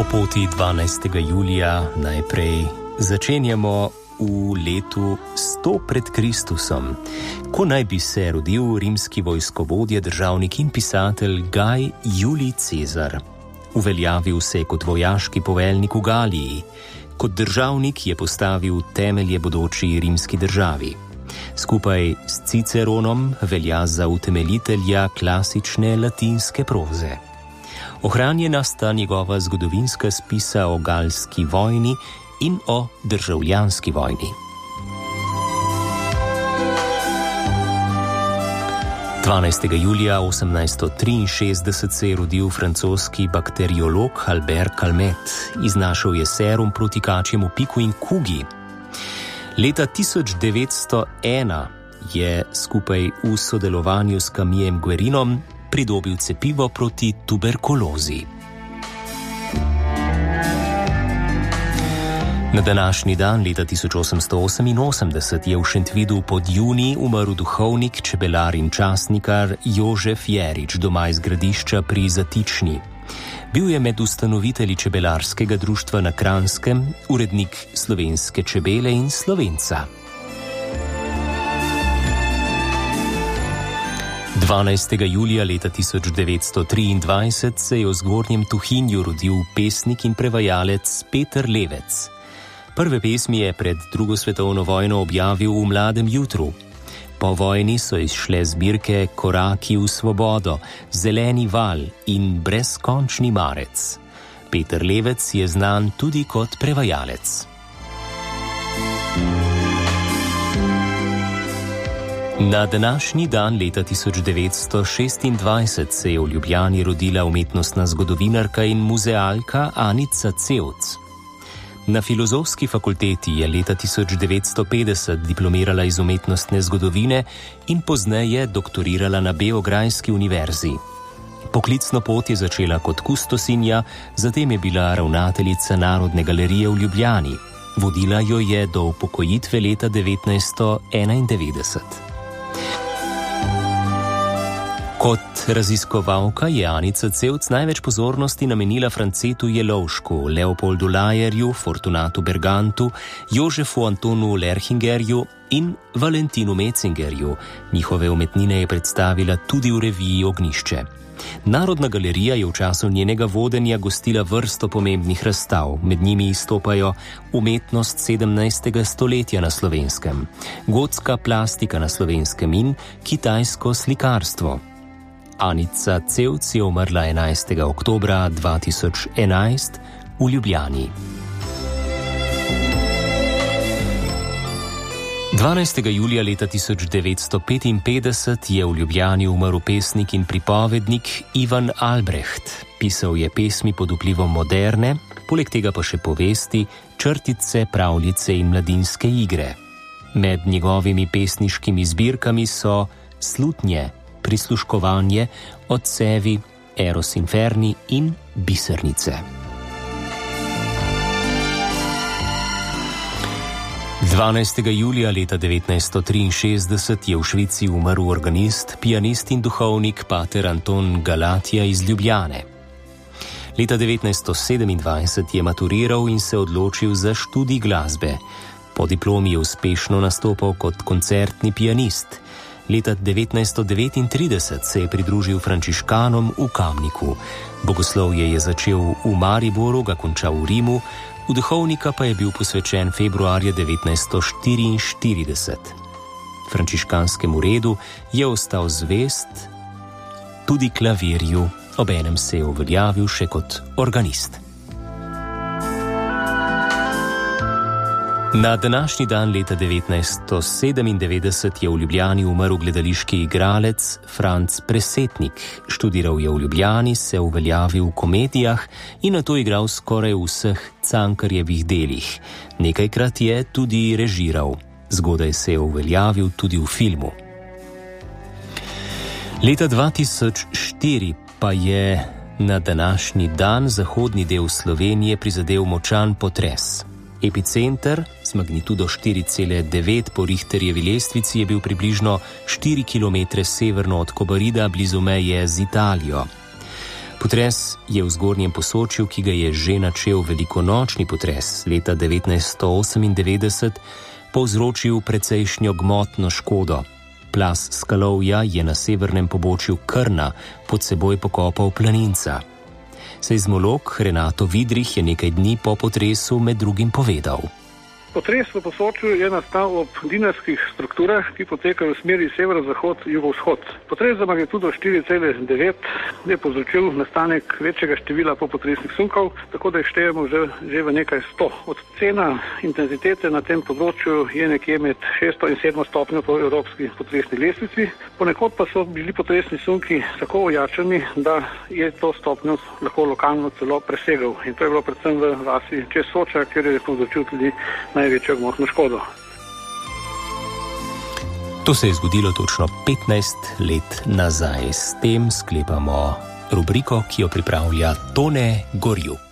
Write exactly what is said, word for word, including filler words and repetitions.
poti dvanajstega julija najprej začenjamo v letu sto pred Kristusom, ko naj bi se rodil rimski vojskovodja, državnik in pisatelj Gaj Julij Cezar. Uveljavil se kot vojaški poveljnik v Galiji. Kot državnik je postavil temelje bodoči rimski državi. Skupaj s Ciceronom velja za utemeljitelja klasične latinske proze. Ohranjena sta njegova zgodovinska spisa o galski vojni in o državljanski vojni. dvanajstega julija osemnajststo triinšestdeset se je rodil francoski bakteriolog Albert Calmet. Iznašel je serum proti kačjemu piku in kugi. Leta tisoč devetsto ena je skupaj v sodelovanju s Camilleom Guerinom pridobil cepivo proti tuberkulozi. Na današnji dan leta tisoč osemsto oseminosemdeset je v Šentvidu pod Juni umrl duhovnik, čebelar in časnikar Jožef Jerič, doma iz Gradišča pri Zatični. Bil je med ustanovitelji čebelarskega društva na Kranjskem, urednik Slovenske čebele in Slovenca. dvanajstega julija leta tisoč devetsto triindvajset se je v Zgornjem Tuhinju rodil pesnik in prevajalec Peter Levec. Prve pesmi je pred drugo svetovno vojno objavil v Mladem jutru. Po vojni so izšle zbirke Koraki v svobodo, Zeleni val in Brezkončni marec. Peter Levec je znan tudi kot prevajalec. Na današnji dan leta tisoč devetsto šestindvajset se je v Ljubljani rodila umetnostna zgodovinarka in muzealka Anica Cevc. Na Filozofski fakulteti je leta tisoč devetsto petdeset diplomirala iz umetnostne zgodovine in pozneje doktorirala na Beograjski univerzi. Poklicno pot je začela kot kustosinja, zatem je bila ravnateljica Narodne galerije v Ljubljani. Vodila jo je do upokojitve leta devetnajststo enaindevetdeset. Kot raziskovalka je Anica Cevc največ pozornosti namenila Francetu Jelovšku, Leopoldu Lajerju, Fortunatu Bergantu, Jožefu Antonu Lerchingerju in Valentinu Metzingerju. Njihove umetnine je predstavila tudi v reviji Ognjišče. Narodna galerija je v času njenega vodenja gostila vrsto pomembnih razstav, med njimi izstopajo umetnost sedemnajstega stoletja na Slovenskem, gotska plastika na Slovenskem in kitajsko slikarstvo. Anica Cevc je umrla enajstega oktobra dva tisoč enajst v Ljubljani. dvanajstega julija leta tisoč devetsto petinpetdeset je v Ljubljani umrl pesnik in pripovednik Ivan Albrecht. Pisal je pesmi pod vplivom moderne, poleg tega pa še povesti, črtice, pravljice in mladinske igre. Med njegovimi pesniškimi zbirkami so Slutnje, Prisluškovanje, Odsevi, Eros Inferni in Bisernice. dvanajstega julija leta devetnajststo triinšestdeset je v Švici umrl organist, pianist in duhovnik pater Anton Galatija iz Ljubljane. Leta devetnajststo sedemindvajset je maturiral in se odločil za študij glasbe. Po diplomi je uspešno nastopal kot koncertni pianist. Leta devetnajststo devetintrideset se je pridružil frančiškanom v Kamniku. Bogoslovje je začel v Mariboru, ga končal v Rimu, v duhovnika pa je bil posvečen februarja devetnajststo štiriinštirideset. Frančiškanskemu redu je ostal zvest tudi klavirju, obenem se je uveljavil še kot organist. Na današnji dan leta devetnajststo sedemindevetdeset je v Ljubljani umrl gledališki igralec Franc Presetnik. Študiral je v Ljubljani, se uveljavil v komedijah in nato igral skoraj v vseh Cankarjevih delih. Nekajkrat je tudi režiral. Zgodaj se je uveljavil tudi v filmu. Leta dva tisoč štiri pa je na današnji dan zahodni del Slovenije prizadel močan potres. Epicenter z magnitudo štiri cela devet po Richterjevi lestvici je bil približno štiri kilometre severno od Kobarida blizu meje z Italijo. Potres je v Zgornjem Posočju, ki ga je že načel velikonočni potres leta devetnajststo osemindevetdeset, povzročil precejšnjo gmotno škodo. Plaz skalovja je na severnem pobočju Krna pod seboj pokopal planinca. Seizmolog Renato Vidrih je nekaj dni po potresu med drugim povedal. Potres v Posočju je nastal ob dinarskih strukturah, ki potekajo v smeri severozahod, jugovzhod. Potres za magnitudo štiri cela devet je povzročil nastanek večjega števila popotresnih sunkov, tako da jih štejemo že, že v nekaj sto. Ocena intenzitete na tem področju je nekje med šesto in sedmo stopnjo po evropski potresni lestvici. Ponekod pa so bili potresni sunki tako ojačani, da je to stopnjo lahko lokalno celo presegel. In to je bilo predvsem v vasi čez Soča, kjer je povzročil tudi največjo gmotno škodo. To se je zgodilo točno petnajst let nazaj. S tem sklepamo rubriko, ki jo pripravlja Tone Gorjup.